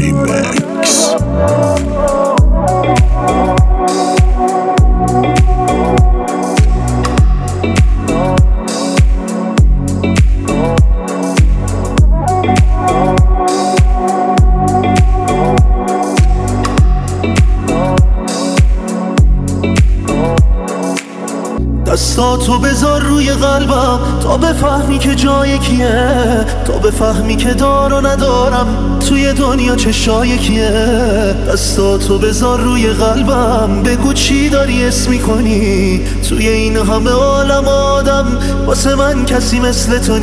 Remix. دستاتو بذار روی قلبم تا بفهمی که جای کیه، تا بفهمی که دار و ندارم توی دنیا چشای کیه. دستاتو بذار روی قلبم، بگو چی داری اسم میکنی توی این همه عالم آدم، واسه من کسی مثل تو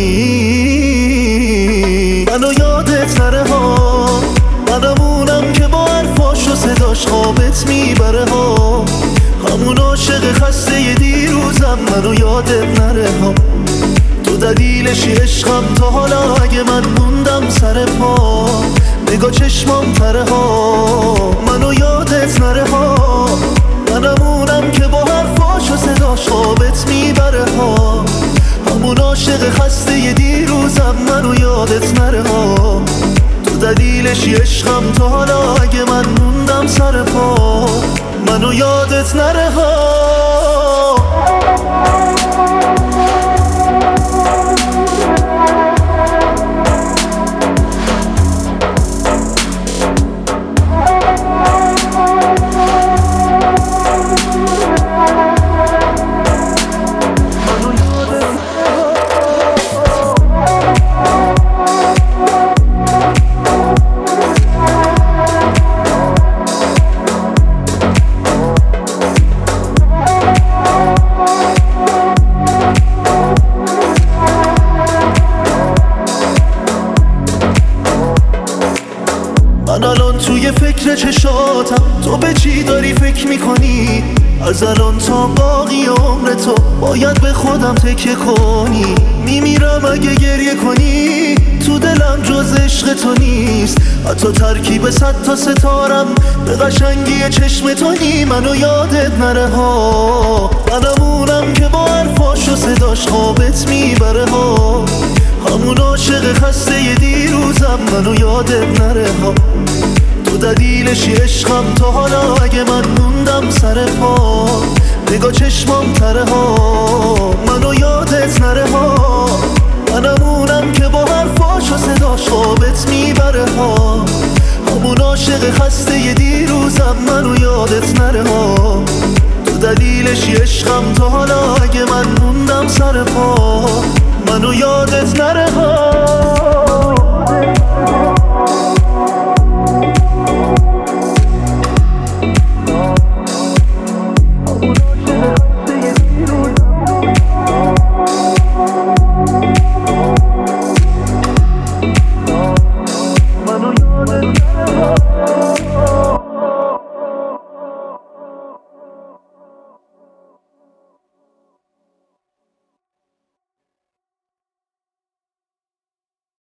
نی. منو یادت نره ها، منمونم که با حرفاش و صداش خوابت میبره ها، همون عاشق خسته دیروزم. منو یادت نره ها، تو دلیلشی عشقم. تا حالا اگه من موندم سر پا، نگاه چشمام تره ها. منو یادت نره ها، منمونم که با حرفاش و صداش خوابت میبره ها، همون عاشق خسته دیروزم. منو یادت نره ها، تو دلیلشی عشقم. تا حالا اگه من موندم سر پا، منو یادت نره ها. من الان توی فکر چشاتم، تو به چی داری فکر میکنی؟ از الان تا باقی عمر تو باید به خودم تکیه کنی. میمیرم اگه گریه کنی، تو دلم جز عشق تو نیست، حتی ترکیب 100 تا ستارم به قشنگی چشم تو نی. منو یادت نره ها، منمونم که با حرفاش و صداش خوابت میبره ها، همون عاشق خسته دیروزم. منو یادت نره ها، تو دلیلشی عشقم. تا حالا اگه من موندم سر پا، نگاه چشمام تره ها. منو یادت نره ها، منمونم که با حرفاش و صداش خوابت میبره ها، همون عاشق خسته دیروزم. منو یادت نره ها، تو دلیلشی عشقم. تا حالا اگه من موندم سر پا، منو یادت نره ها.